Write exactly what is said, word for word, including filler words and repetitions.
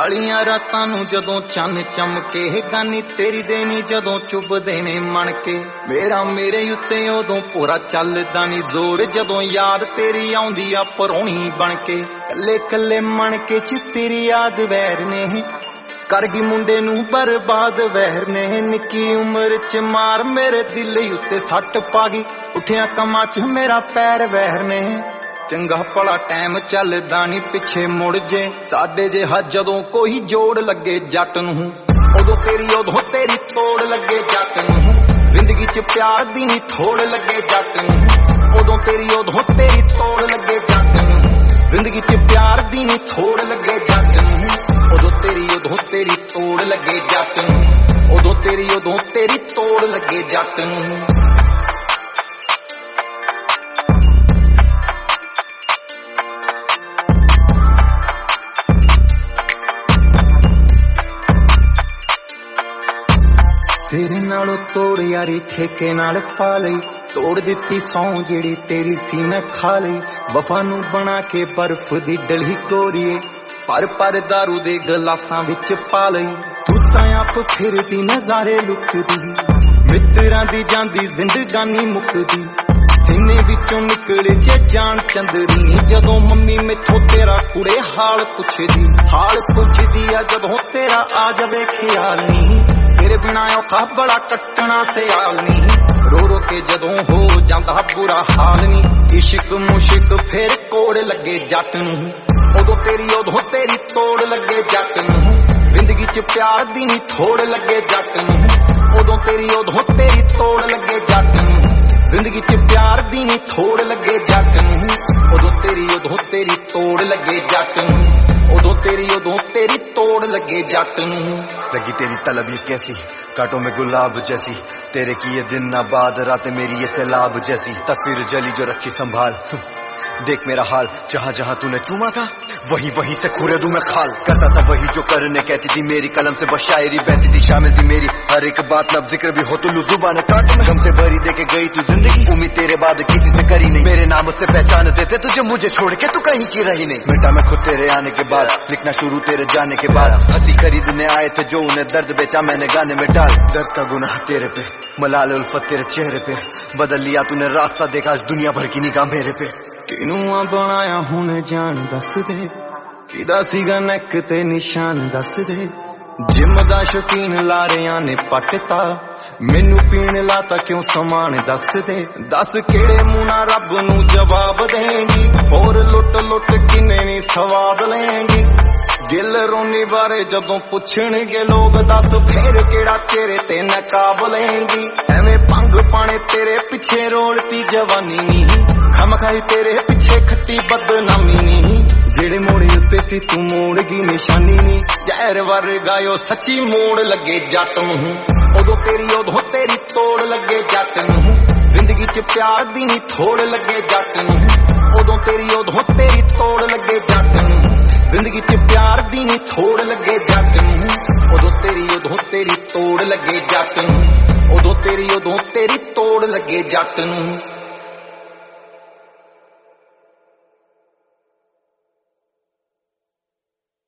कालियां रातां नूं जदों चन्न चमके गानी तेरी देनी जदों चुभदे ने मन के मेरा मेरे उत्ते उदों पूरा चलदा नी जोर जदों याद तेरी आउंदी आ परौणी बन के कल्ले कल्ले मन के च तेरी याद वैर ने कर गई मुंडे नूं बर्बाद वैर ने निक्की उम्र च मार मेरे दिल उत्ते सट पा गई उठिया कमां च मेरा पैर वैर ने चंगा भला टाइम चलदा नी पिछे मुड़ जे साडे जे हा जदों कोई जोड़ लगे जट नूं उदों तेरी उदों तेरी तोड़ लगे जट नूं जिंदगी च प्यार दी नी थोड़ लगे जट नूं उदों तेरी उदों तेरी तोड़ लगे जट नूं जिंदगी च प्यार दी नी थोड़ लगे जट नूं उदों तेरी उदों तेरी तोड़ लगे जट नूं उदों तेरी उदों तेरी तोड़ लगे जट नूं तेरे नालों तोड़ यारी ठेके नाल पा लई तोड़ दिती सौ जेड़ी तेरी सी मैं खा लई वफा नूं बना के बर्फ दी डली कोरीए पर पर दारू दे गलासां विच पा लई तू तां आप फिरदी नज़ारे लुकदी मित्तरां दी जांदी जिंदगानी मुकदी सीने विचों निकले जे जान चंदरी जदों मम्मी मैथों तेरा कुड़े हाल पुछदी हाल पुछदी आ जदों तेरा आ जावे ख्याल नी तेरे बिना औखा बड़ा कटना सियाल नी रो रो के जदों हो जांदा बुरा हाल नी इश्क मुश्क फिर कोड़ लगे जट नूं उदों तेरी उदों तेरी तोड़ लगे जट नूं जिंदगी च प्यार दी नी थोड़ लगे जट नूं उदों तेरी उदों तेरी तोड़ लगे जट नूं जिंदगी च प्यार दी नी थोड़ लगे जट नूं उदों तेरी उदों तेरी तोड़ लगे जट नूं उदों तेरी उदों तेरी तोड़ लगे जट नूं लगी तेरी तलब ये कैसी कांटों में गुलाब जैसी तेरे की ये दिन ना बाद रातें मेरी ये सैलाब जैसी तस्वीर जली जो रखी संभाल देख मेरा हाल जहां जहां तूने चूमा था वही वही से खुरे दूं मैं खाल करता था वही जो करने कहती थी मेरी कलम से बस शायरी बहती थी शामिल थी मेरी हर एक बात में अब जिक्र भी हो तो लू जुबान काट में गम से भरी देके गई तू जिंदगी उम्मीद तेरे बाद किसी से करी नहीं मेरे नाम उससे पहचान देते तुझे मुझे छोड़ के तू कहीं की रही नहीं मिटा मैं खुद तेरे आने के बाद लिखना शुरू तेरे जाने के बाद हंसी खरीदने आए थे जो उन्हें दर्द बेचा मैंने गाने में डाल दर्द का गुनाह तेरे पे मलाल उल्फत तेरे चेहरे पे बदल लिया तूने रास्ता देखा आज दुनिया भर की निगाह मेरे पे किनू आ बनाया हुण जान दस दे किदा सीगा नैक ते निशान दस दे जिम दा शौकीन लारियां ने पटता मैनू पीण लाता क्यों समान दस दे दस केड़े मुंह नाल रब नू जवाब देंगी होर लुट लुट किन्ने नी सवाद लेंगी दिल रोनी बारे जदों पुछणगे लोग दस फेर केड़ा तेरे ते नकाब लेंगी एवें भंग पाने तेरे पिछे रोलती जवानी नी खम खाई तेरे पिछे खट्टी बदनामी नी जेड़े मोड़े उत्ते सी तू मोड़ गई निशानी नी जहर वर गायो सच्ची मोड़ लगे जट नूं उदों तेरी उदों तेरी तोड़ लगे जट नूं जिंदगी च प्यार दी नी थोड़ लगे जट नूं उदों तेरी उदों तेरी तोड़ लगे जट नूं जिंदगी च प्यार दी नी थोड़ लगे जट नूं उदों तेरी उदों तेरी तोड़ लगे जट नूं उदों तेरी उदों तेरी तोड़ लगे जट नूं।